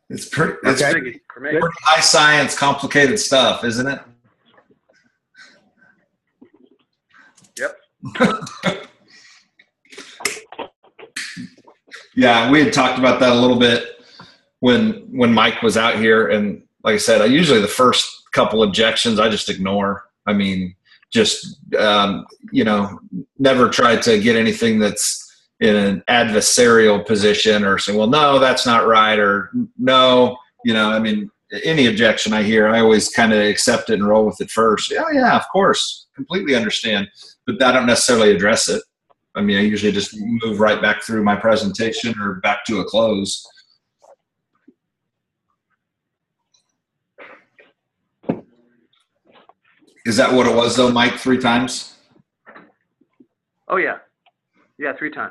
It's pretty for me. Pretty high science, complicated stuff, isn't it? Yep. Yeah, we had talked about that a little bit when Mike was out here, and like I said, usually the first couple objections I just ignore. I mean, just never try to get anything that's in an adversarial position or say, well, no, that's not right, or no, I mean, any objection I hear, I always kind of accept it and roll with it first. Yeah, of course, completely understand, but I don't necessarily address it. I mean, I usually just move right back through my presentation or back to a close. Is that what it was though, Mike, 3 times? Oh yeah. Yeah, 3 times.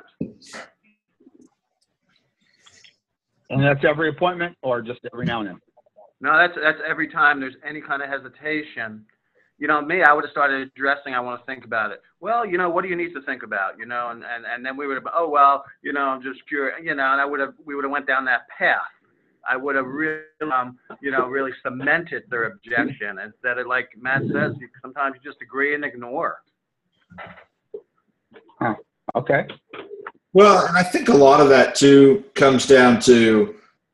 And that's every appointment or just every now and then? No, that's every time there's any kind of hesitation. Me, I would have started addressing, I want to think about it. Well, what do you need to think about, and then we would have, oh, well, I'm just curious, and we would have went down that path. I would have really, really cemented their objection instead of, like Matt says, sometimes you just agree and ignore. Huh. Okay. Well, and I think a lot of that too comes down to,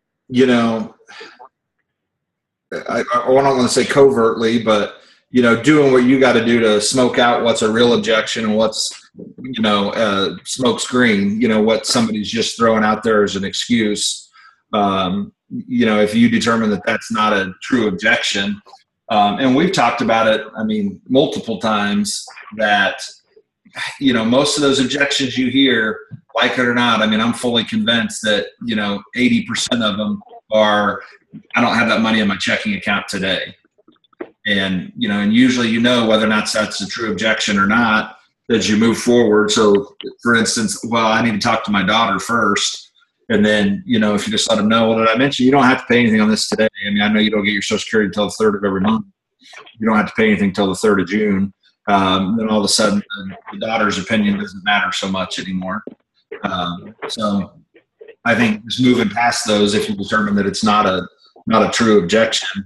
I don't want to say covertly, but doing what you got to do to smoke out what's a real objection and what's, smoke screen, what somebody's just throwing out there as an excuse. If you determine that that's not a true objection, and we've talked about it, I mean, multiple times that, most of those objections you hear, like it or not, I mean, I'm fully convinced that, 80% of them are, I don't have that money in my checking account today. And, and usually, whether or not that's a true objection or not as you move forward. So for instance, well, I need to talk to my daughter first. And then, if you just let them know, well, did I mention you don't have to pay anything on this today? I mean, I know you don't get your Social Security until the 3rd of every month. You don't have to pay anything until the 3rd of June. Then all of a sudden, the daughter's opinion doesn't matter so much anymore. So I think just moving past those, if you determine that it's not a true objection,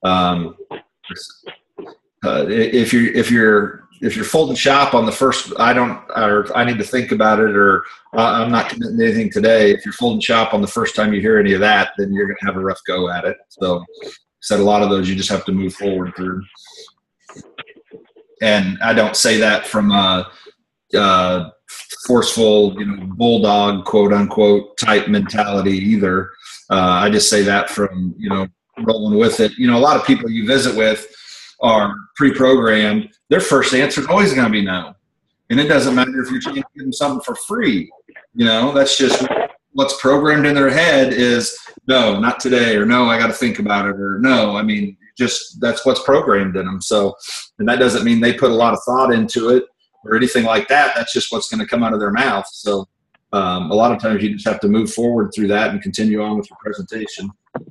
if you're folding shop on the first, I need to think about it, or I'm not committing to anything today. If you're folding shop on the first time you hear any of that, then you're going to have a rough go at it. So said a lot of those you just have to move forward through. And I don't say that from a forceful, bulldog, quote unquote, type mentality either. I just say that from, rolling with it. A lot of people you visit with are pre-programmed. Their first answer is always going to be no. And it doesn't matter if you're trying to give them something for free. That's just what's programmed in their head is no, not today, or no, I got to think about it, or no, I mean, just that's what's programmed in them. So, and that doesn't mean they put a lot of thought into it or anything like that. That's just what's going to come out of their mouth. So a lot of times you just have to move forward through that and continue on with your presentation.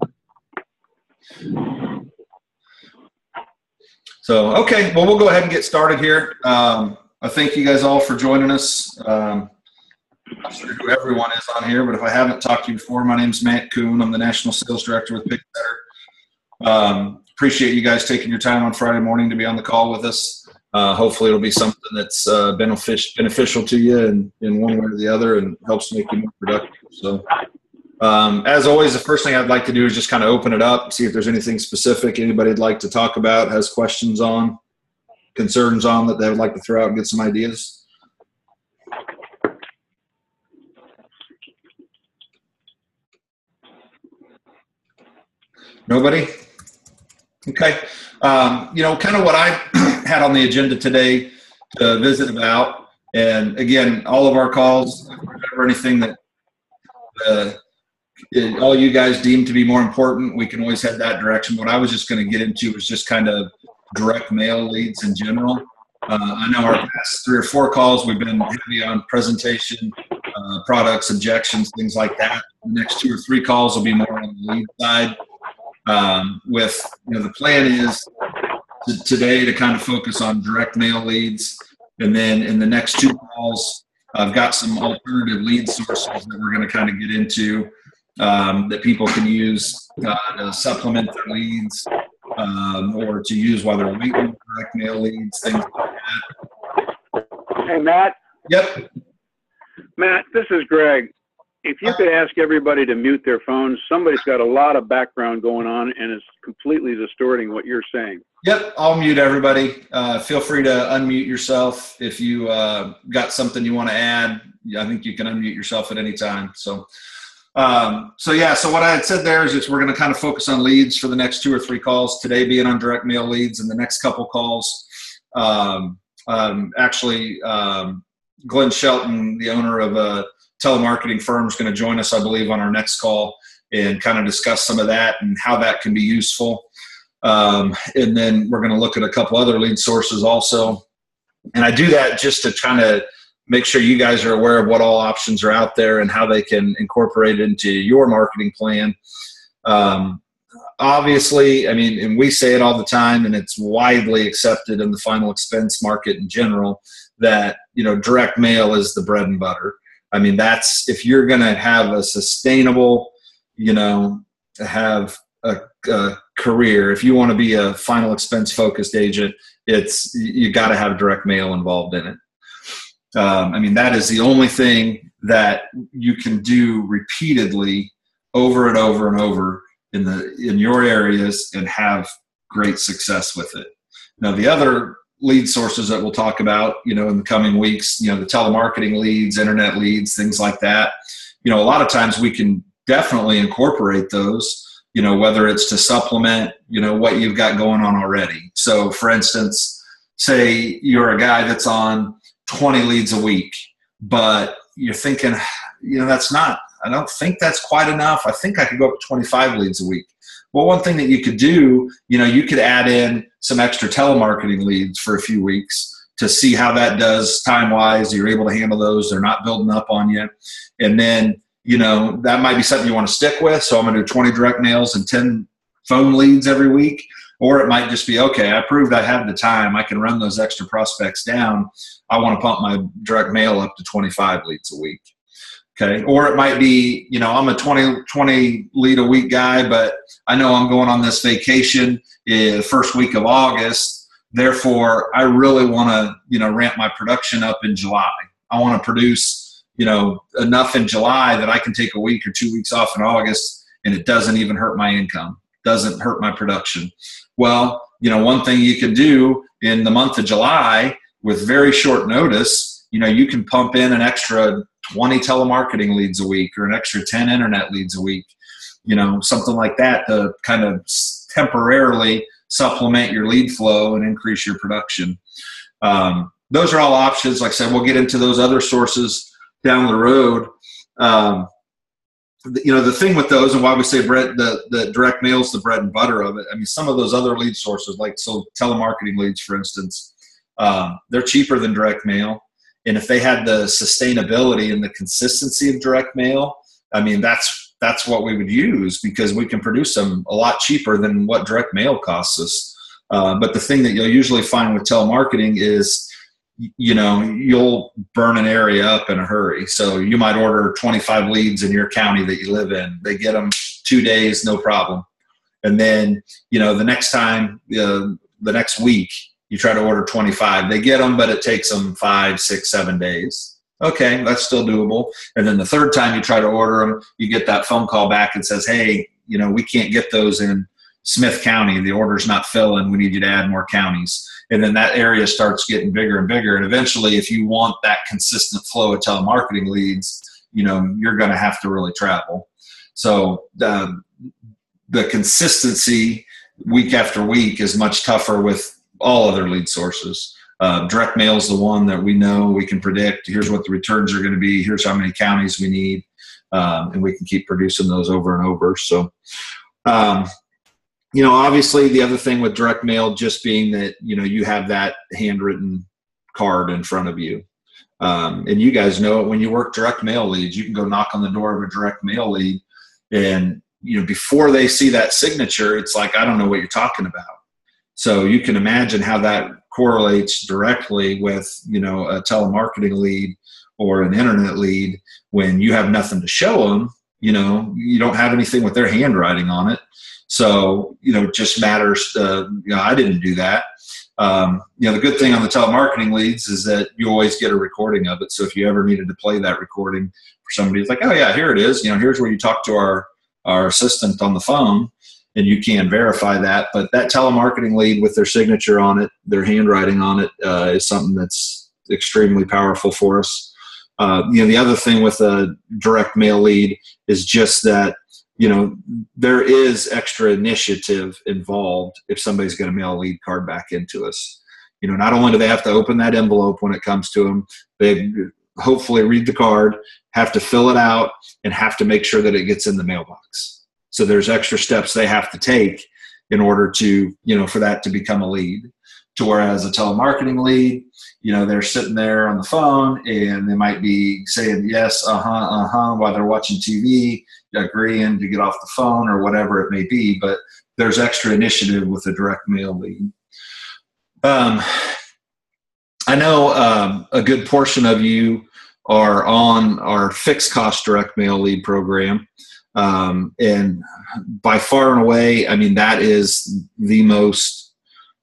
So, okay, well, we'll go ahead and get started here. I thank you guys all for joining us. I'm not sure who everyone is on here, but if I haven't talked to you before, my name's Matt Kuhn. I'm the National Sales Director with PickSetter. Appreciate you guys taking your time on Friday morning to be on the call with us. Hopefully it'll be something that's beneficial to you in one way or the other and helps make you more productive. So as always, the first thing I'd like to do is just kind of open it up, see if there's anything specific anybody'd like to talk about, has questions on, concerns on that they would like to throw out and get some ideas. Nobody? Okay. Kind of what I had on the agenda today to visit about, and again, all of our calls, or anything that all you guys deem to be more important, we can always head that direction. What I was just going to get into was just kind of direct mail leads in general. I know our past 3 or 4 calls, we've been heavy on presentation, products, objections, things like that. The next 2 or 3 calls will be more on the lead side. The plan is today to kind of focus on direct mail leads. And then in the next 2 calls, I've got some alternative lead sources that we're going to kind of get into. that people can use to supplement their leads, or to use while they're waiting for direct mail leads, things like that. Hey, Matt. Yep. Matt, this is Greg. If you could ask everybody to mute their phones, somebody's got a lot of background going on and is completely distorting what you're saying. Yep, I'll mute everybody. Feel free to unmute yourself if you got something you want to add. I think you can unmute yourself at any time. So what I had said there is we're going to kind of focus on leads for the next 2 or 3 calls. Today being on direct mail leads, and the next couple calls. Glenn Shelton, the owner of a telemarketing firm, is going to join us, I believe, on our next call and kind of discuss some of that and how that can be useful. And then we're going to look at a couple other lead sources also. And I do that just to kind of make sure you guys are aware of what all options are out there and how they can incorporate it into your marketing plan. Obviously, I mean, and we say it all the time, and it's widely accepted in the final expense market in general, that, direct mail is the bread and butter. I mean, that's, if you're going to have a sustainable, have a career, if you want to be a final expense focused agent, you got to have direct mail involved in it. I mean, that is the only thing that you can do repeatedly over and over and over in your areas and have great success with it. Now, the other lead sources that we'll talk about, in the coming weeks, the telemarketing leads, internet leads, things like that. A lot of times we can definitely incorporate those, whether it's to supplement, what you've got going on already. So for instance, say you're a guy that's on 20 leads a week, but you're thinking, I don't think that's quite enough. I think I could go up to 25 leads a week. Well, one thing that you could do, you could add in some extra telemarketing leads for a few weeks to see how that does time-wise. You're able to handle those. They're not building up on you. And then, that might be something you want to stick with. So I'm going to do 20 direct mails and 10 phone leads every week. Or it might just be, okay, I proved I have the time. I can run those extra prospects down. I want to pump my direct mail up to 25 leads a week. Okay. Or it might be, I'm a 20 lead a week guy, but I know I'm going on this vacation the first week of August. Therefore, I really want to, ramp my production up in July. I want to produce, enough in July that I can take a week or 2 weeks off in August, and it doesn't even hurt my income, doesn't hurt my production. Well, one thing you can do in the month of July with very short notice, you can pump in an extra 20 telemarketing leads a week or an extra 10 internet leads a week, something like that to kind of temporarily supplement your lead flow and increase your production. Those are all options. Like I said, we'll get into those other sources down the road. The thing with those, and why we say the direct mail is the bread and butter of it. I mean, some of those other lead sources, like telemarketing leads, for instance, they're cheaper than direct mail. And if they had the sustainability and the consistency of direct mail, I mean, that's what we would use, because we can produce them a lot cheaper than what direct mail costs us. But the thing that you'll usually find with telemarketing is, you'll burn an area up in a hurry. So you might order 25 leads in your county that you live in. They get them 2 days, no problem. And then, the next time, the next week, you try to order 25. They get them, but it takes them 5, 6, 7 days. Okay, that's still doable. And then the third time you try to order them, you get that phone call back and says, hey, we can't get those in Smith County. The order's not filling. We need you to add more counties. And then that area starts getting bigger and bigger. And eventually, if you want that consistent flow of telemarketing leads, you're going to have to really travel. So the consistency week after week is much tougher with all other lead sources. Direct mail is the one that we know we can predict. Here's what the returns are going to be. Here's how many counties we need. And we can keep producing those over and over. So, obviously the other thing with direct mail just being that, you have that handwritten card in front of you. And you guys know it when you work direct mail leads, you can go knock on the door of a direct mail lead and, before they see that signature, it's like, I don't know what you're talking about. So you can imagine how that correlates directly with, a telemarketing lead or an internet lead when you have nothing to show them you know, you don't have anything with their handwriting on it. So, you know, it just matters. You know, I didn't do that. You know, the good thing on the telemarketing leads is that you always get a recording of it. So if you ever needed to play that recording for somebody, it's like, oh yeah, here it is. You know, here's where you talk to our assistant on the phone, and you can verify that. But that telemarketing lead with their signature on it, their handwriting on it, is something that's extremely powerful for us. You know, the other thing with a direct mail lead is just that, you know, there is extra initiative involved if somebody's going to mail a lead card back into us. You know, not only do they have to open that envelope when it comes to them, they hopefully read the card, have to fill it out, and have to make sure that it gets in the mailbox. So there's extra steps they have to take in order to, you know, for that to become a lead. To whereas a telemarketing lead, you know, they're sitting there on the phone and they might be saying yes, while they're watching TV, agreeing to get off the phone or whatever it may be, but there's extra initiative with a direct mail lead. I know a good portion of you are on our fixed cost direct mail lead program. And by far and away, I mean, that is the most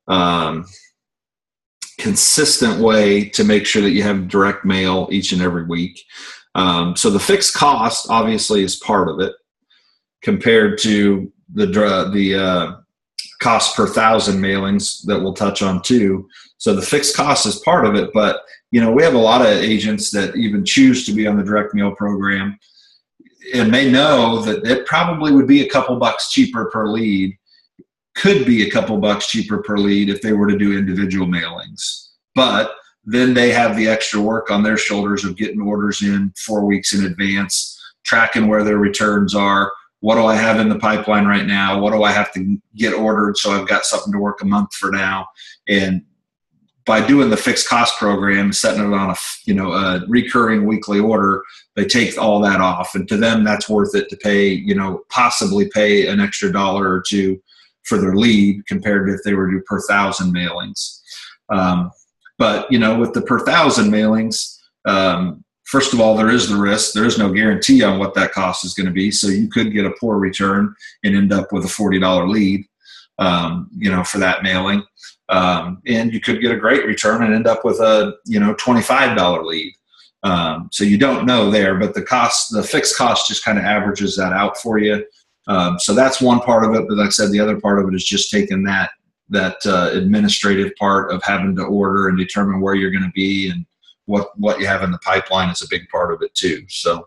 consistent way to make sure that you have direct mail each and every week. So the fixed cost obviously is part of it compared to the cost per thousand mailings that we'll touch on too. So the fixed cost is part of it, but you know, we have a lot of agents that even choose to be on the direct mail program, and they know that it probably would be a couple bucks cheaper per lead, could be a couple bucks cheaper per lead if they were to do individual mailings. But then they have the extra work on their shoulders of getting orders in 4 weeks in advance, tracking where their returns are. What do I have in the pipeline right now? What do I have to get ordered so I've got something to work a month for now? And by doing the fixed cost program, setting it on a recurring weekly order, they take all that off. And to them, that's worth it to pay, you know, possibly pay an extra $1 or $2 for their lead compared to if they were to do per thousand mailings. But, you know, with the per thousand mailings, first of all, there is the risk. There is no guarantee on what that cost is going to be. So you could get a poor return and end up with a $40 lead, you know, for that mailing. And you could get a great return and end up with a, you know, $25 lead. So you don't know there, but the fixed cost just kind of averages that out for you. So that's one part of it. But like I said, the other part of it is just taking that administrative part of having to order and determine where you're going to be and what you have in the pipeline is a big part of it too. So,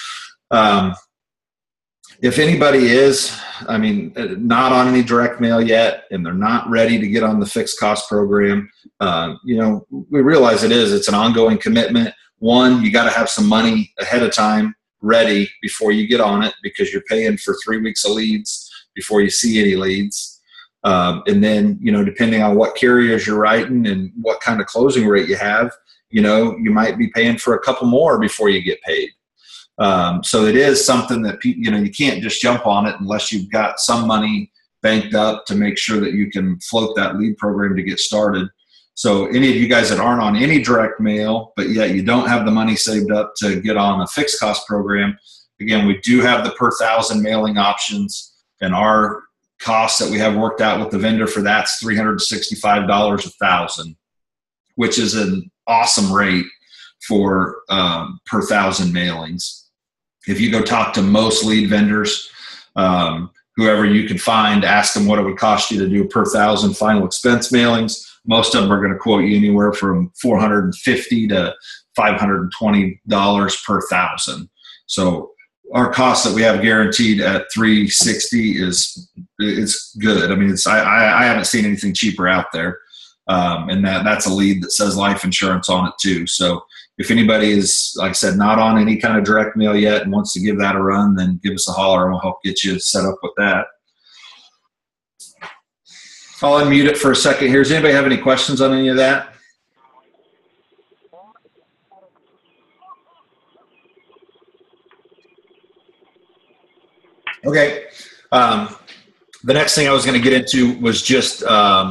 if anybody is, I mean, not on any direct mail yet, and they're not ready to get on the fixed cost program, you know, we realize it's an ongoing commitment. One, you got to have some money ahead of time ready before you get on it, because you're paying for 3 weeks of leads before you see any leads. And then, you know, depending on what carriers you're writing and what kind of closing rate you have, you know, you might be paying for a couple more before you get paid. So it is something that you know, you can't just jump on it unless you've got some money banked up to make sure that you can float that lead program to get started. So any of you guys that aren't on any direct mail, but yet you don't have the money saved up to get on a fixed cost program, again, we do have the per thousand mailing options, and our cost that we have worked out with the vendor for that's $365 a thousand, which is an awesome rate for per thousand mailings. If you go talk to most lead vendors, whoever you can find, ask them what it would cost you to do per thousand final expense mailings. Most of them are going to quote you anywhere from $450 to $520 per thousand. So our cost that we have guaranteed at $360 it's good. I mean, I haven't seen anything cheaper out there. And that's a lead that says life insurance on it too. So if anybody is, like I said, not on any kind of direct mail yet and wants to give that a run, then give us a holler and we'll help get you set up with that. I'll unmute it for a second here. Does anybody have any questions on any of that? Okay. The next thing I was going to get into was just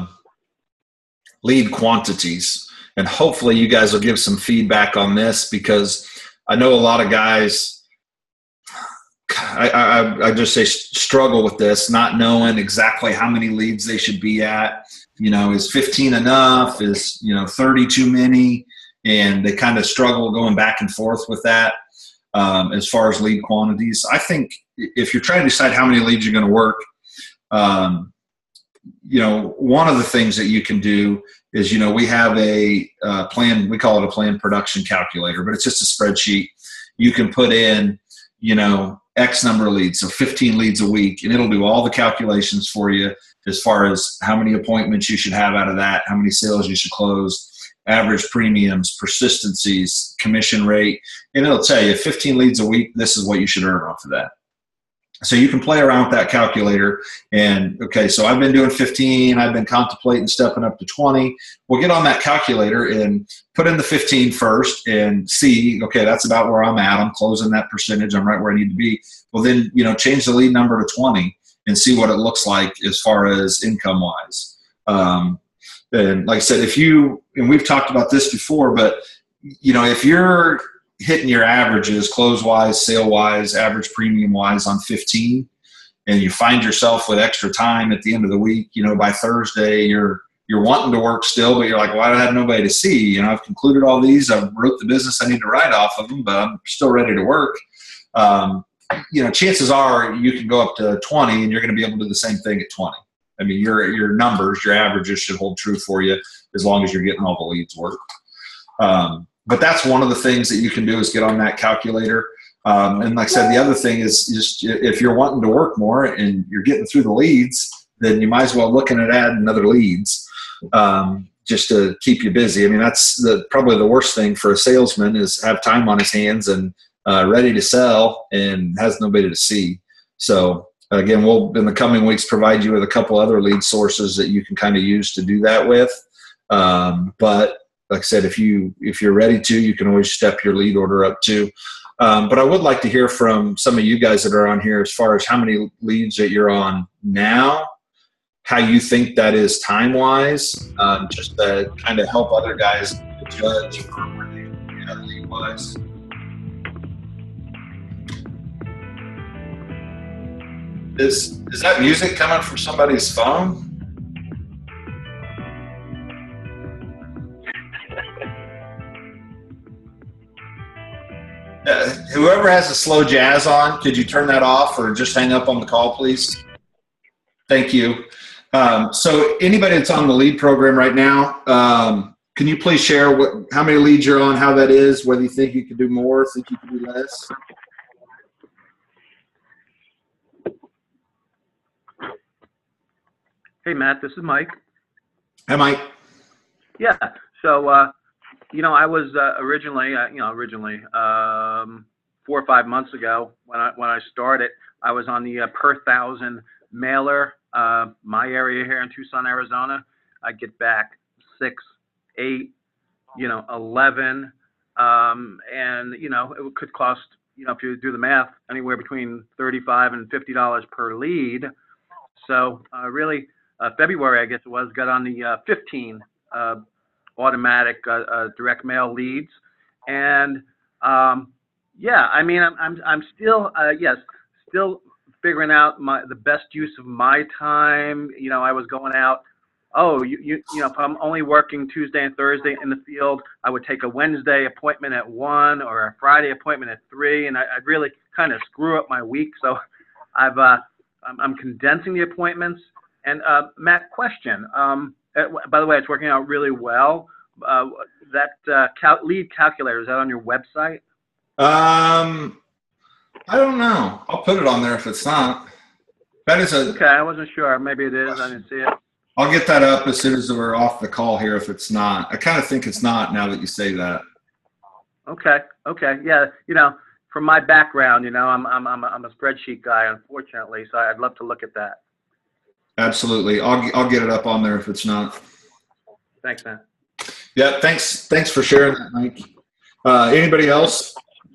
lead quantities. And hopefully you guys will give some feedback on this, because I know a lot of guys I just say struggle with this, not knowing exactly how many leads they should be at. Is 15 enough? Is 30 too many? And they kind of struggle going back and forth with that. As far as lead quantities, I think if you're trying to decide how many leads you're going to work, one of the things that you can do is, we have a plan. We call it a plan production calculator, but it's just a spreadsheet. You can put in, X number of leads, so 15 leads a week, and it'll do all the calculations for you as far as how many appointments you should have out of that, how many sales you should close, average premiums, persistencies, commission rate, and it'll tell you 15 leads a week, this is what you should earn off of that. So you can play around with that calculator and, okay, so I've been doing 15, I've been contemplating stepping up to 20. We'll get on that calculator and put in the 15 first and see, okay, that's about where I'm at. I'm closing that percentage. I'm right where I need to be. Well, then, change the lead number to 20 and see what it looks like as far as income wise. And like I said, and we've talked about this before, but, if you're hitting your averages close-wise, sale-wise, average premium-wise on 15, and you find yourself with extra time at the end of the week, by Thursday, you're wanting to work still, but you're like, well, I have nobody to see. I've concluded all these. I've wrote the business I need to write off of them, but I'm still ready to work. Chances are you can go up to 20 and you're going to be able to do the same thing at 20. I mean, your numbers, your averages should hold true for you as long as you're getting all the leads work. But that's one of the things that you can do is get on that calculator. And like I said, the other thing is just if you're wanting to work more and you're getting through the leads, then you might as well looking at adding other leads just to keep you busy. I mean, that's probably the worst thing for a salesman is have time on his hands and ready to sell and has nobody to see. So again, we'll in the coming weeks provide you with a couple other lead sources that you can kind of use to do that with. But like I said, if you're ready to, you can always step your lead order up too. But I would like to hear from some of you guys that are on here as far as how many leads that you're on now, how you think that is time-wise, just to kind of help other guys judge for where they are lead-wise. Is that music coming from somebody's phone? Whoever has a slow jazz on, could you turn that off or just hang up on the call, please? Thank you. So anybody that's on the lead program right now, can you please share how many leads you're on, how that is, whether you think you could do more, think you could do less? Hey, Matt, this is Mike. Hi, Mike. Yeah. So, I was originally 4 or 5 months ago when I started, I was on the per thousand mailer, my area here in Tucson, Arizona. I get back 6, 8, 11, and it could cost, if you do the math, anywhere between $35 and $50 per lead. So really, February, I guess it was, got on the 15 automatic direct mail leads, and I mean, I'm still still figuring out the best use of my time. I was going out. If I'm only working Tuesday and Thursday in the field, I would take a Wednesday appointment at 1 or a Friday appointment at 3, and I'd really kind of screw up my week. So I'm condensing the appointments. And Matt, question. By the way, it's working out really well. That lead calculator, is that on your website? I don't know. I'll put it on there if it's not. That is okay. I wasn't sure. Maybe it is. I didn't see it. I'll get that up as soon as we're off the call here. If it's not, I kind of think it's not now that you say that. Okay. Yeah. From my background, I'm a spreadsheet guy, unfortunately. So I'd love to look at that. Absolutely. I'll get it up on there if it's not. Thanks, man. Yeah. Thanks for sharing that, Mike. Anybody else?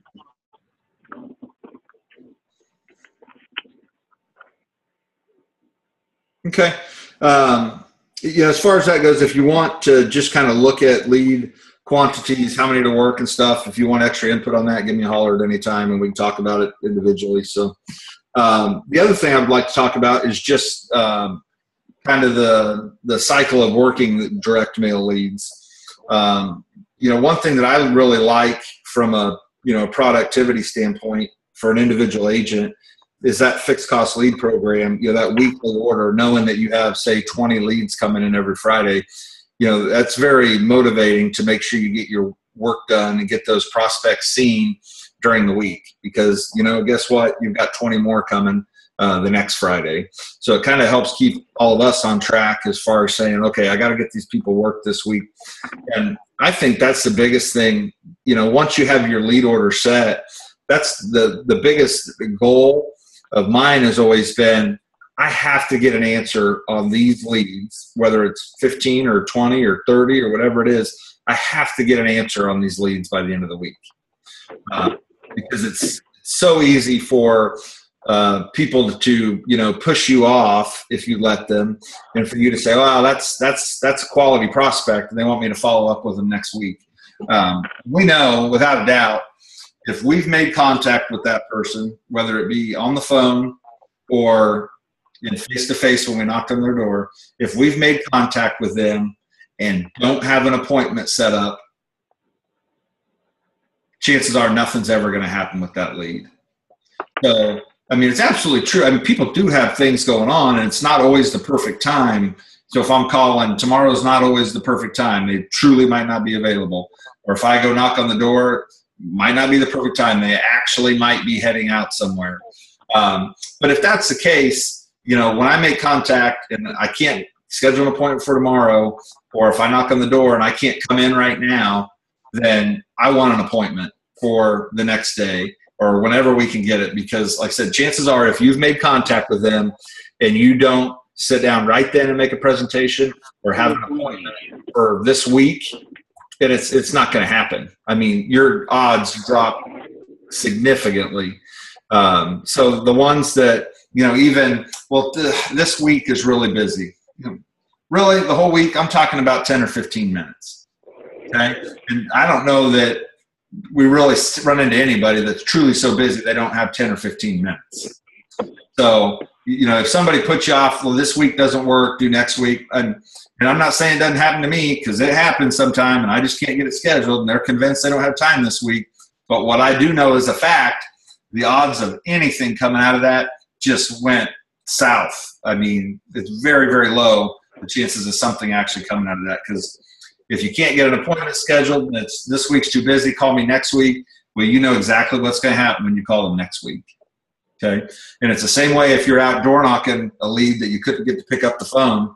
Okay. As far as that goes, if you want to just kind of look at lead quantities, how many to work and stuff. If you want extra input on that, give me a holler at any time and we can talk about it individually. So the other thing I would like to talk about is just kind of the cycle of working direct mail leads. One thing that I really like from a productivity standpoint for an individual agent is that fixed cost lead program, that weekly order, knowing that you have, say, 20 leads coming in every Friday. That's very motivating to make sure you get your work done and get those prospects seen during the week, because, guess what? You've got 20 more coming the next Friday. So it kind of helps keep all of us on track as far as saying, okay, I got to get these people work this week. And I think that's the biggest thing. Once you have your lead order set, that's the biggest goal of mine has always been, I have to get an answer on these leads, whether it's 15 or 20 or 30 or whatever it is. I have to get an answer on these leads by the end of the week, because it's so easy for people to push you off if you let them, and for you to say, "Wow, that's a quality prospect," and they want me to follow up with them next week. We know without a doubt, if we've made contact with that person, whether it be on the phone or in face-to-face when we knocked on their door, if we've made contact with them and don't have an appointment set up, chances are nothing's ever going to happen with that lead. So, it's absolutely true. People do have things going on, and it's not always the perfect time. So if I'm calling, tomorrow's not always the perfect time. They truly might not be available. Or if I go knock on the door, might not be the perfect time. They actually might be heading out somewhere. But if that's the case, when I make contact and I can't schedule an appointment for tomorrow, or if I knock on the door and I can't come in right now, then I want an appointment for the next day or whenever we can get it. Because like I said, chances are if you've made contact with them and you don't sit down right then and make a presentation or have an appointment for this week, and it's not going to happen. Your odds drop significantly. So the ones that, this week is really busy. Really, the whole week, I'm talking about 10 or 15 minutes. Okay. And I don't know that we really run into anybody that's truly so busy they don't have 10 or 15 minutes. So, if somebody puts you off, well, this week doesn't work, do next week. And I'm not saying it doesn't happen to me, because it happens sometime and I just can't get it scheduled and they're convinced they don't have time this week. But what I do know is a fact, the odds of anything coming out of that just went south. It's very, very low, the chances of something actually coming out of that. Because if you can't get an appointment scheduled and it's this week's too busy, call me next week. Well, you know exactly what's going to happen when you call them next week. Okay. And it's the same way if you're out door knocking a lead that you couldn't get to pick up the phone.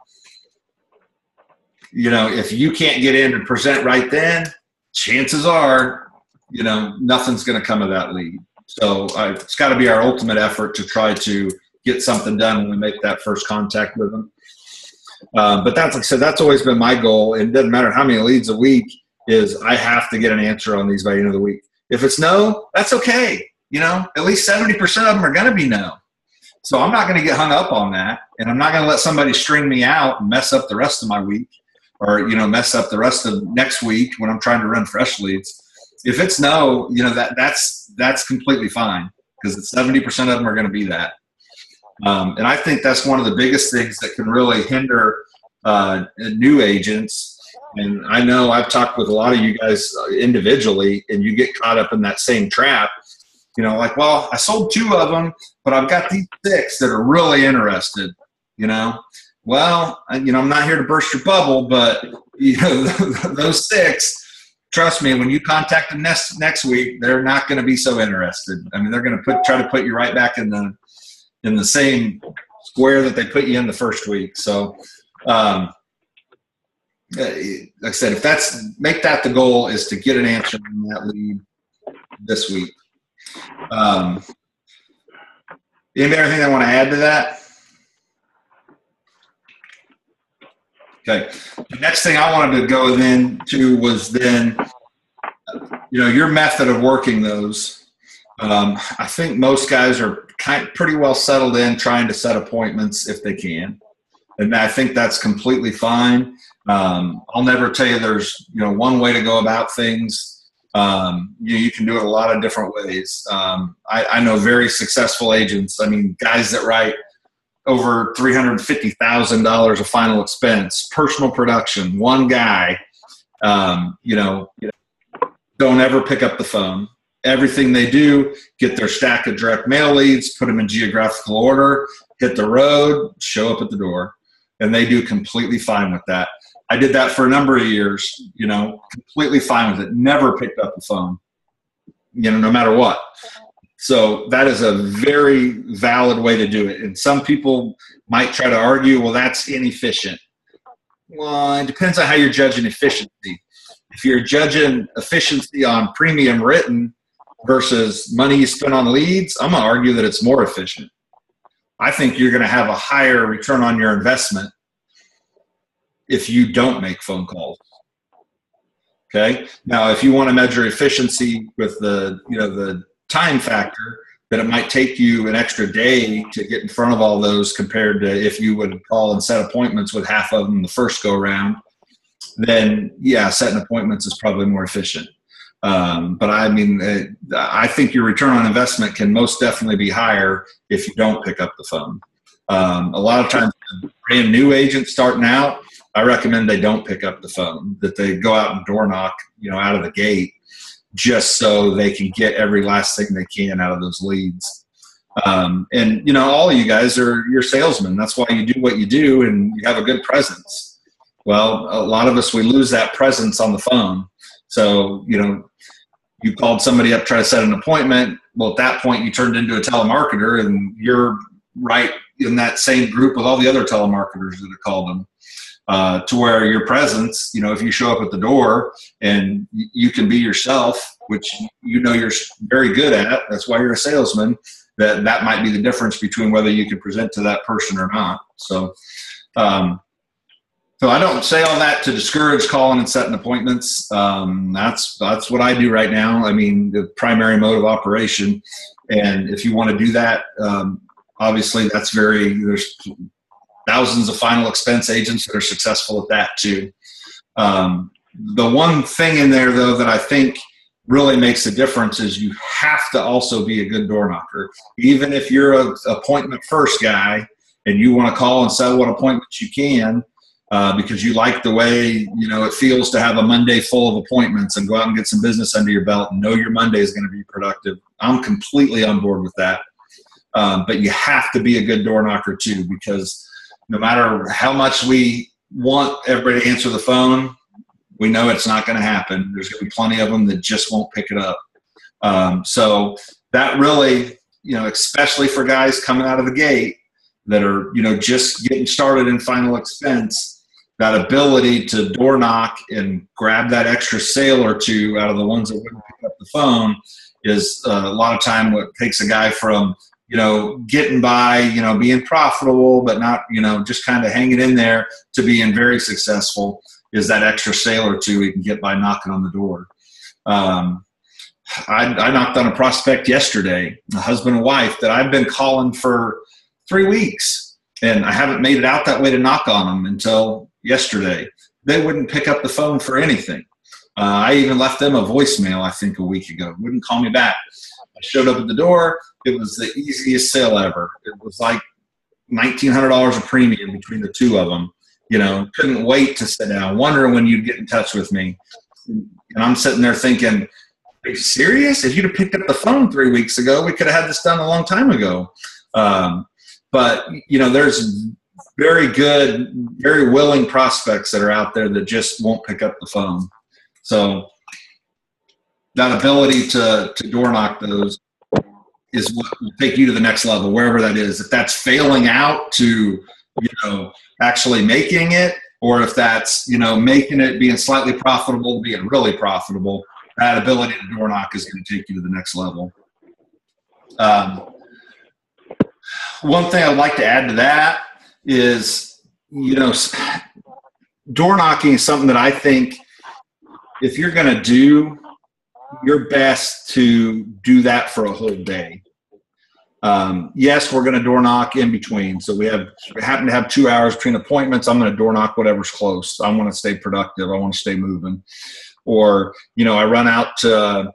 If you can't get in and present right then, chances are, nothing's going to come of that lead. So it's got to be our ultimate effort to try to get something done when we make that first contact with them. But that's, like I said, that's always been my goal. It doesn't matter how many leads a week is, I have to get an answer on these by the end of the week. If it's no, that's okay. At least 70% of them are going to be no. So I'm not going to get hung up on that. And I'm not going to let somebody string me out and mess up the rest of my week, or, mess up the rest of next week when I'm trying to run fresh leads. If it's no, that's completely fine, because 70% of them are going to be that. And I think that's one of the biggest things that can really hinder new agents. And I know I've talked with a lot of you guys individually, and you get caught up in that same trap. Well, I sold 2 of them, but I've got these 6 that are really interested. Well, I'm not here to burst your bubble, but those 6, trust me, when you contact them next week, they're not going to be so interested. They're going to try to put you right back in the same square that they put you in the first week. So, like I said, make that the goal, is to get an answer on that lead this week. Anybody anything I want to add to that? Okay. The next thing I wanted to go into was your method of working those. I think most guys are pretty well settled in trying to set appointments if they can. And I think that's completely fine. I'll never tell you there's, one way to go about things. You can do it a lot of different ways. I know very successful agents. I mean, guys that write over $350,000 of final expense, personal production, one guy, don't ever pick up the phone. Everything they do, get their stack of direct mail leads, put them in geographical order, hit the road, show up at the door. And they do completely fine with that. I did that for a number of years, completely fine with it. Never picked up the phone, no matter what. So that is a very valid way to do it. And some people might try to argue, well, that's inefficient. Well, it depends on how you're judging efficiency. If you're judging efficiency on premium written versus money you spend on leads, I'm going to argue that it's more efficient. I think you're going to have a higher return on your investment if you don't make phone calls. Okay. Now, if you want to measure efficiency with the time factor, then it might take you an extra day to get in front of all those compared to if you would call and set appointments with half of them the first go around. Then setting appointments is probably more efficient. But I mean, I think your return on investment can most definitely be higher if you don't pick up the phone. A lot of times, brand new agents starting out, I recommend they don't pick up the phone, that they go out and door knock, out of the gate, just so they can get every last thing they can out of those leads. And, all of you guys you're salesmen. That's why you do what you do and you have a good presence. Well, a lot of us, we lose that presence on the phone. So, you called somebody up, try to set an appointment. Well, at that point, you turned into a telemarketer and you're right in that same group with all the other telemarketers that have called them. To where your presence, if you show up at the door and you can be yourself, which you're very good at, that's why you're a salesman, that might be the difference between whether you can present to that person or not. So, so I don't say all that to discourage calling and setting appointments. That's what I do right now. I mean, the primary mode of operation. And if you want to do that, obviously there's thousands of final expense agents that are successful at that too. The one thing in there though that I think really makes a difference is you have to also be a good door knocker. Even if you're an appointment first guy and you want to call and set what appointments you can, because you like the way, it feels to have a Monday full of appointments and go out and get some business under your belt and know your Monday is going to be productive. I'm completely on board with that. But you have to be a good door knocker too, because no matter how much we want everybody to answer the phone, we know it's not going to happen. There's going to be plenty of them that just won't pick it up. So that really, especially for guys coming out of the gate that are, just getting started in final expense, that ability to door knock and grab that extra sale or two out of the ones that wouldn't pick up the phone is a lot of time what takes a guy from, getting by, being profitable, but not, just kind of hanging in there to being very successful is that extra sale or two we can get by knocking on the door. I knocked on a prospect yesterday, a husband and wife that I've been calling for 3 weeks, and I haven't made it out that way to knock on them until yesterday. They wouldn't pick up the phone for anything. I even left them a voicemail, I think, a week ago. Wouldn't call me back. I showed up at the door. It was the easiest sale ever. It was like $1,900 of premium between the two of them. Couldn't wait to sit down, wondering when you'd get in touch with me. And I'm sitting there thinking, are you serious? If you'd have picked up the phone 3 weeks ago, we could have had this done a long time ago. But, there's very good, very willing prospects that are out there that just won't pick up the phone. So that ability to door knock those is what will take you to the next level, wherever that is. If that's failing out to, actually making it, or if that's, making it being slightly profitable to being really profitable, that ability to door knock is going to take you to the next level. One thing I'd like to add to that is, door knocking is something that I think if you're going to do your best to do that for a whole day. Yes, we're going to door knock in between. So we happen to have 2 hours between appointments. I'm going to door knock whatever's close. I want to stay productive. I want to stay moving. Or, I run out to,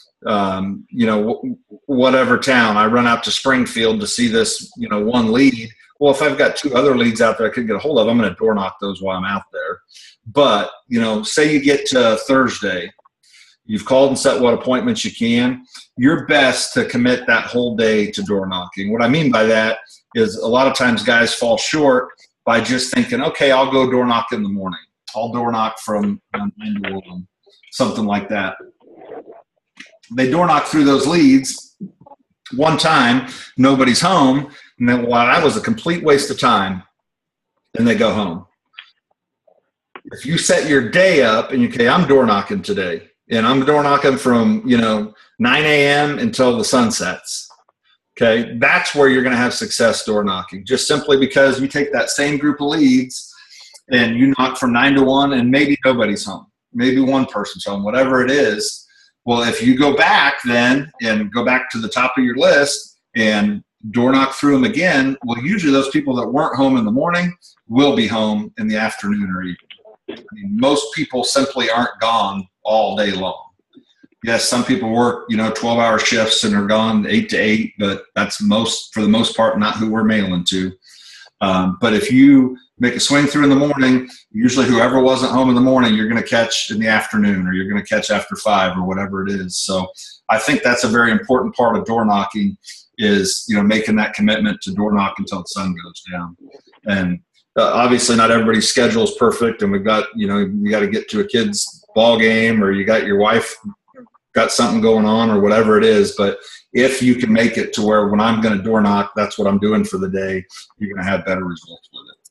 whatever town. I run out to Springfield to see this, one lead. Well, if I've got 2 other leads out there I could get a hold of, I'm going to door knock those while I'm out there. But, say you get to Thursday, you've called and set what appointments you can. You're best to commit that whole day to door knocking. What I mean by that is a lot of times guys fall short by just thinking, okay, I'll go door knock in the morning. I'll door knock from 9 to 1, something like that. They door knock through those leads one time, nobody's home, and then, well, that was a complete waste of time, and they go home. If you set your day up and okay, I'm door knocking today, and I'm door knocking from 9 a.m. until the sun sets. Okay, that's where you're going to have success door knocking. Just simply because you take that same group of leads and you knock from 9 to 1, and maybe nobody's home, maybe one person's home, whatever it is. Well, if you go back then and go back to the top of your list and door knock through them again, well, usually those people that weren't home in the morning will be home in the afternoon or evening. I mean, most people simply aren't gone all day long. Yes, some people work, 12-hour shifts and are gone 8 to 8, but that's for the most part, not who we're mailing to. But if you make a swing through in the morning, usually whoever wasn't home in the morning, you're going to catch in the afternoon, or you're going to catch after 5 or whatever it is. So I think that's a very important part of door knocking is, making that commitment to door knock until the sun goes down. And obviously not everybody's schedule is perfect, and we've got, you got to get to a kid's ball game, or you got your wife got something going on or whatever it is. But if you can make it to where when I'm going to door knock, that's what I'm doing for the day, you're going to have better results with it.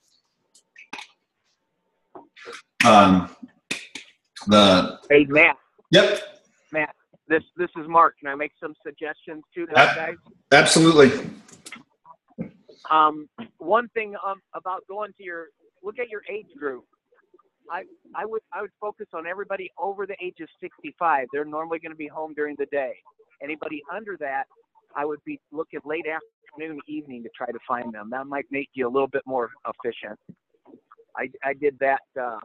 Hey, Matt. Yep. Matt, this is Mark. Can I make some suggestions to those guys? Absolutely. One thing about going to look at your age group. I would focus on everybody over the age of 65. They're normally going to be home during the day. Anybody under that, I would be looking late afternoon, evening to try to find them. That might make you a little bit more efficient. I did that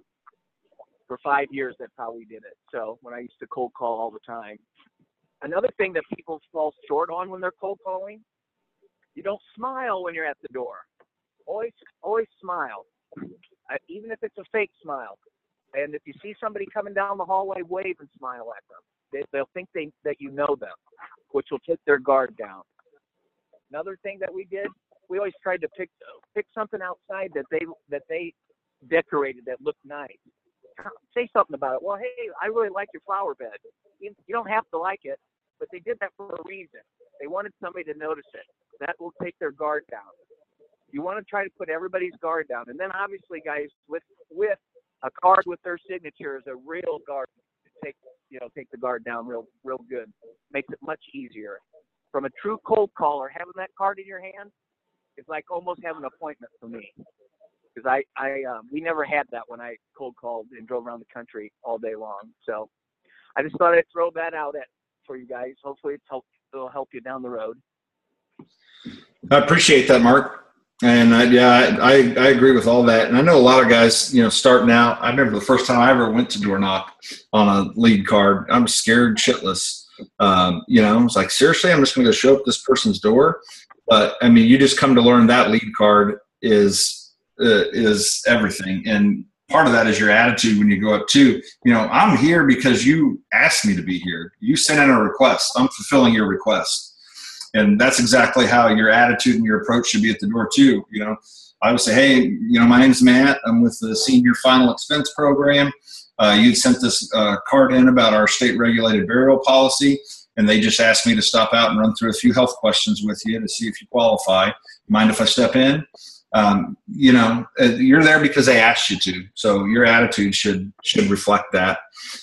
for 5 years. That's how we did it. So when I used to cold call all the time. Another thing that people fall short on when they're cold calling, you don't smile when you're at the door. Always smile. Even if it's a fake smile. And if you see somebody coming down the hallway, wave and smile at them. They'll think that you know them, which will take their guard down. Another thing that we did, we always tried to pick something outside that they decorated that looked nice. Say something about it. Well, hey, I really like your flower bed. You don't have to like it, but they did that for a reason. They wanted somebody to notice it. That will take their guard down. You want to try to put everybody's guard down. And then obviously, guys, with a card with their signature is a real guard to take the guard down real good. Makes it much easier. From a true cold caller, having that card in your hand is like almost having an appointment for me. Because we never had that when I cold called and drove around the country all day long. So I just thought I'd throw that out for you guys. Hopefully it'll help you down the road. I appreciate that, Mark. And I agree with all that. And I know a lot of guys, starting out. I remember the first time I ever went to door knock on a lead card. I'm scared shitless. I was like, seriously, I'm just going to go show up this person's door. But I mean, you just come to learn that lead card is everything. And part of that is your attitude when you go up to, I'm here because you asked me to be here. You sent in a request. I'm fulfilling your request. And that's exactly how your attitude and your approach should be at the door too. I would say, hey, my name's Matt. I'm with the Senior Final Expense Program. You sent this card in about our state regulated burial policy, and they just asked me to stop out and run through a few health questions with you to see if you qualify. Mind if I step in? You're there because they asked you to. So your attitude should reflect that.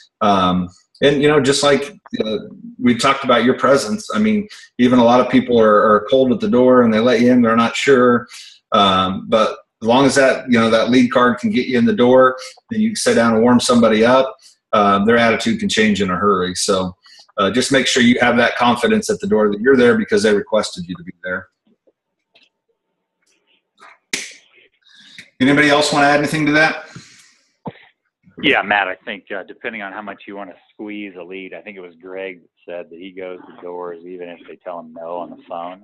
And, just like we talked about your presence, I mean, even a lot of people are cold at the door and they let you in, they're not sure. But as long as that lead card can get you in the door, then you can sit down and warm somebody up, their attitude can change in a hurry. So just make sure you have that confidence at the door that you're there because they requested you to be there. Anybody else want to add anything to that? Yeah, Matt, I think depending on how much you want to squeeze a lead, I think it was Greg that said that he goes to doors even if they tell him no on the phone.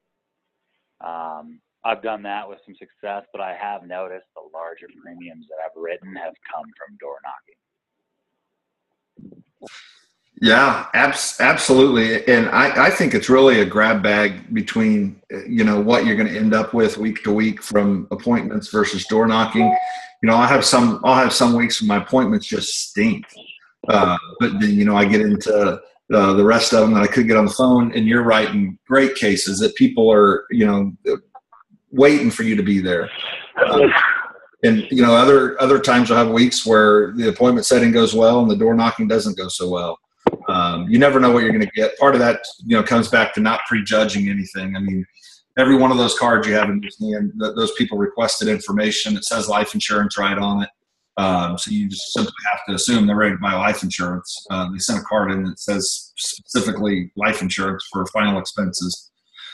I've done that with some success, but I have noticed the larger premiums that I've written have come from door knocking. Yeah, absolutely. And I think it's really a grab bag between, what you're going to end up with week to week from appointments versus door knocking. I'll have some weeks when my appointments just stink. But then, I get into the rest of them that I could get on the phone. And you're right, in great cases that people are, waiting for you to be there. And, other times I'll have weeks where the appointment setting goes well and the door knocking doesn't go so well. You never know what you're going to get. Part of that, comes back to not prejudging anything. I mean, every one of those cards you have in your hand, those people requested information. It says life insurance right on it. So you just simply have to assume they're ready to buy life insurance. They sent a card in that says specifically life insurance for final expenses.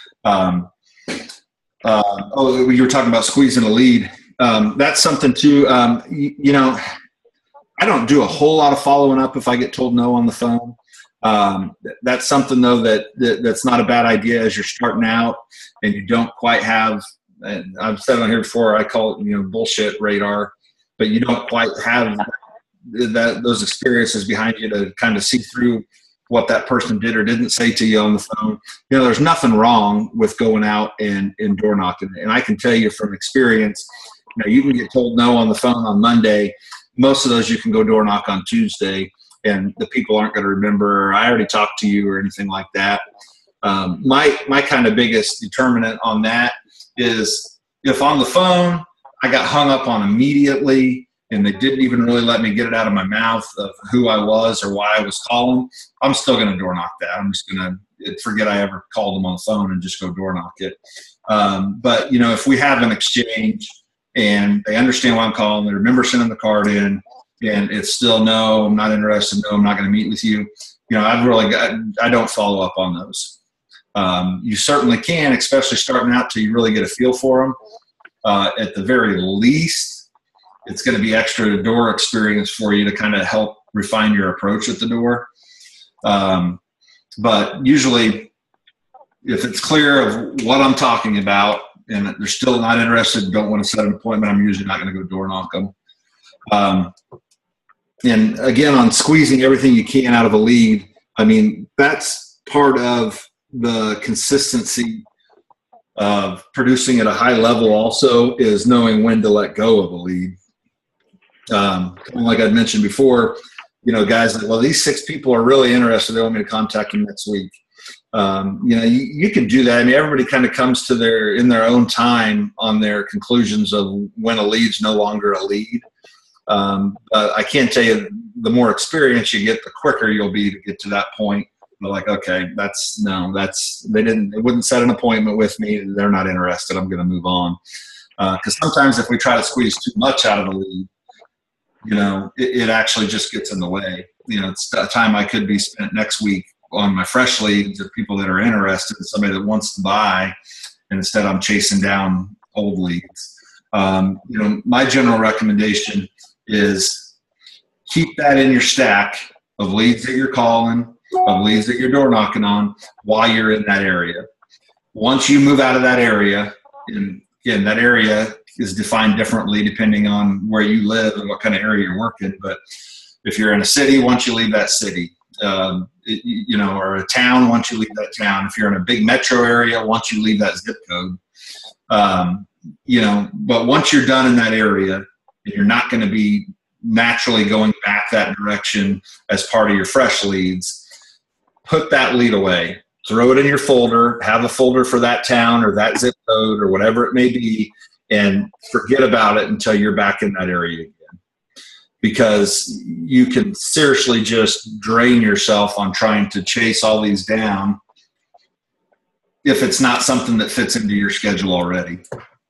You were talking about squeezing a lead. That's something too. I don't do a whole lot of following up if I get told no on the phone. That's something though that's not a bad idea as you're starting out and you don't quite have. And I've said on here before, I call it bullshit radar, but you don't quite have those experiences behind you to kind of see through what that person did or didn't say to you on the phone. There's nothing wrong with going out and door knocking. And I can tell you from experience, you can get told no on the phone on Monday. Most of those you can go door knock on Tuesday, and the people aren't going to remember, I already talked to you or anything like that. My kind of biggest determinant on that is if on the phone I got hung up on immediately and they didn't even really let me get it out of my mouth of who I was or why I was calling, I'm still going to door knock that. I'm just going to forget I ever called them on the phone and just go door knock it. But, if we have an exchange and they understand why I'm calling, they remember sending the card in, and it's still no, I'm not interested, no, I'm not going to meet with you. I don't follow up on those. You certainly can, especially starting out till you really get a feel for them. At the very least, it's going to be extra door experience for you to kind of help refine your approach at the door. But usually, if it's clear of what I'm talking about and they're still not interested, don't want to set an appointment, I'm usually not going to go door knock them. And again, on squeezing everything you can out of a lead, that's part of the consistency of producing at a high level also is knowing when to let go of a lead. Like I'd mentioned before, guys like, well, these 6 people are really interested. They want me to contact them next week. You can do that. Everybody kind of comes to in their own time on their conclusions of when a lead's no longer a lead. I can tell you, the more experience you get, the quicker you'll be to get to that point. They're like, okay, they wouldn't set an appointment with me. They're not interested. I'm going to move on. Because sometimes if we try to squeeze too much out of a lead, it actually just gets in the way. It's time I could be spent next week on my fresh leads of people that are interested, somebody that wants to buy, and instead I'm chasing down old leads. My general recommendation is keep that in your stack of leads that you're calling, of leads that you're door knocking on while you're in that area. Once you move out of that area, and again, that area is defined differently depending on where you live and what kind of area you're working. But if you're in a city, once you leave that city, or a town, once you leave that town. If you're in a big metro area, once you leave that zip code, but once you're done in that area, you're not going to be naturally going back that direction as part of your fresh leads. Put that lead away. Throw it in your folder. Have a folder for that town or that zip code or whatever it may be, and forget about it until you're back in that area again. Because you can seriously just drain yourself on trying to chase all these down if it's not something that fits into your schedule already.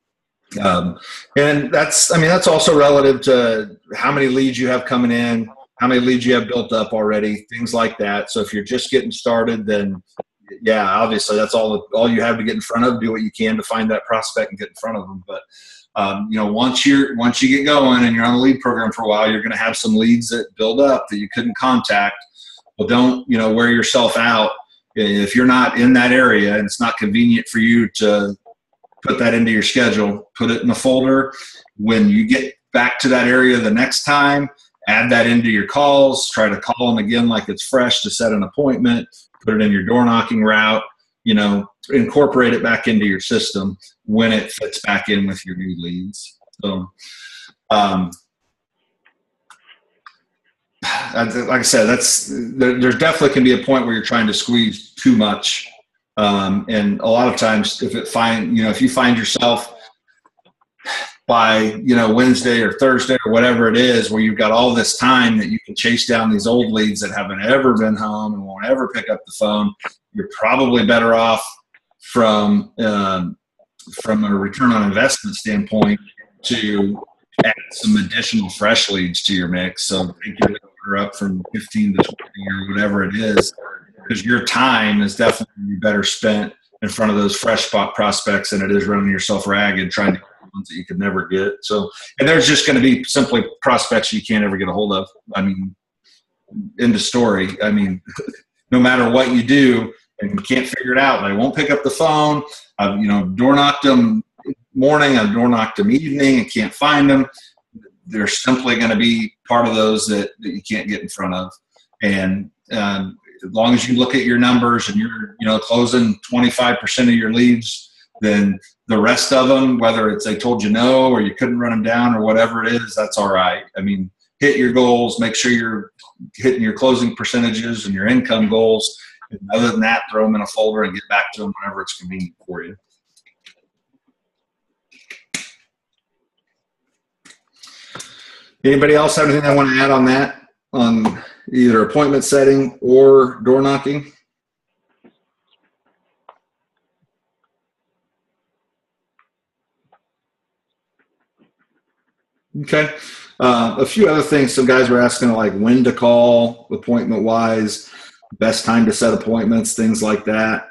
And that's also relative to how many leads you have coming in, how many leads you have built up already, things like that. So if you're just getting started, then yeah, obviously that's all you have to get in front of. Do what you can to find that prospect and get in front of them. But once you get going and you're on the lead program for a while, you're going to have some leads that build up that you couldn't contact. Well, don't wear yourself out if you're not in that area and it's not convenient for you to put that into your schedule. Put it in a folder. When you get back to that area the next time, add that into your calls. Try to call them again like it's fresh to set an appointment. Put it in your door knocking route. Incorporate it back into your system when it fits back in with your new leads. So, like I said, there's definitely can be a point where you're trying to squeeze too much, and a lot of times if you find yourself by Wednesday or Thursday or whatever it is, where you've got all this time that you can chase down these old leads that haven't ever been home and won't ever pick up the phone, you're probably better off from a return on investment standpoint to add some additional fresh leads to your mix. So take your order up from 15 to 20 or whatever it is, because your time is definitely better spent in front of those fresh spot prospects than it is running yourself ragged trying to get ones that you could never get. So, and there's just going to be simply prospects you can't ever get a hold of. I mean, end of story. I mean, no matter what you do, and you can't figure it out. They won't pick up the phone. I've, door knocked them morning. I've door knocked them evening and can't find them. They're simply going to be part of those that you can't get in front of. And as long as you look at your numbers and you're, closing 25% of your leads, then the rest of them, whether it's they told you no or you couldn't run them down or whatever it is, that's all right. I mean, hit your goals, make sure you're hitting your closing percentages and your income goals. And other than that, throw them in a folder and get back to them whenever it's convenient for you. Anybody else have anything I want to add on that, on either appointment setting or door knocking? Okay. A few other things. Some guys were asking like when to call appointment wise, best time to set appointments, things like that.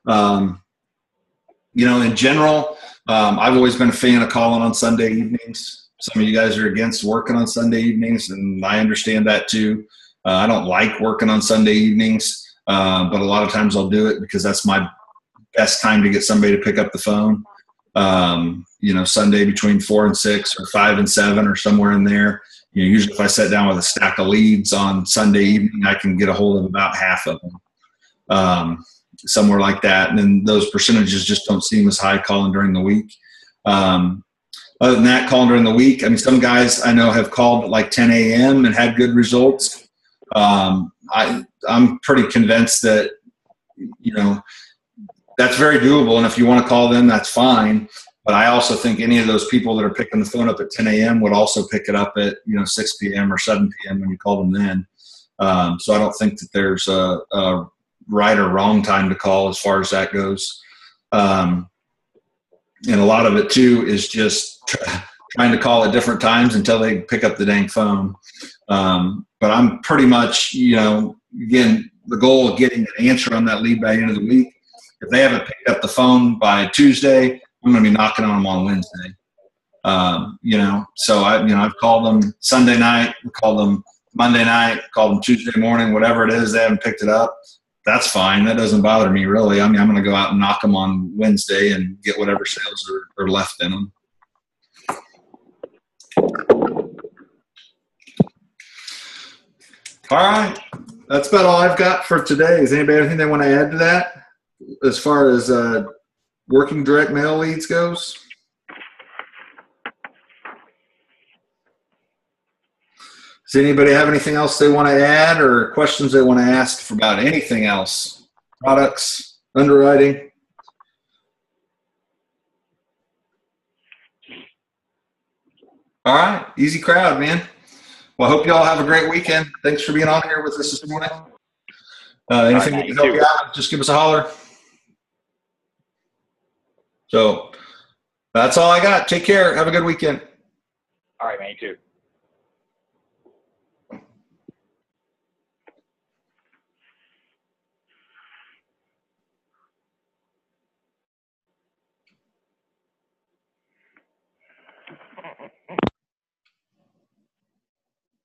In general, I've always been a fan of calling on Sunday evenings. Some of you guys are against working on Sunday evenings, and I understand that too. I don't like working on Sunday evenings, but a lot of times I'll do it because that's my best time to get somebody to pick up the phone. Sunday between 4 and 6 or 5 and 7 or somewhere in there. Usually if I sit down with a stack of leads on Sunday evening, I can get a hold of about half of them, somewhere like that. And then those percentages just don't seem as high calling during the week. Other than that, calling during the week, I mean, some guys I know have called at like 10 a.m. and had good results. I'm pretty convinced that, that's very doable. And if you want to call them, that's fine. But I also think any of those people that are picking the phone up at 10 a.m. would also pick it up at, 6 p.m. or 7 p.m. when you call them then. So I don't think that there's a right or wrong time to call as far as that goes. And a lot of it, too, is just trying to call at different times until they pick up the dang phone. But I'm pretty much, again, the goal of getting an answer on that lead by the end of the week. If they haven't picked up the phone by Tuesday, I'm going to be knocking on them on Wednesday. So I've called them Sunday night, called them Monday night, called them Tuesday morning, whatever it is, they haven't picked it up. That's fine. That doesn't bother me really. I mean, I'm going to go out and knock them on Wednesday and get whatever sales are left in them. All right. That's about all I've got for today. Is anybody anything they want to add to that as far as working direct mail leads goes? Does anybody have anything else they want to add or questions they want to ask about anything else? Products, underwriting? All right. Easy crowd, man. Well, I hope you all have a great weekend. Thanks for being on here with us this morning. Anything we can help you out, just give us a holler. So that's all I got. Take care. Have a good weekend. All right, man, you too.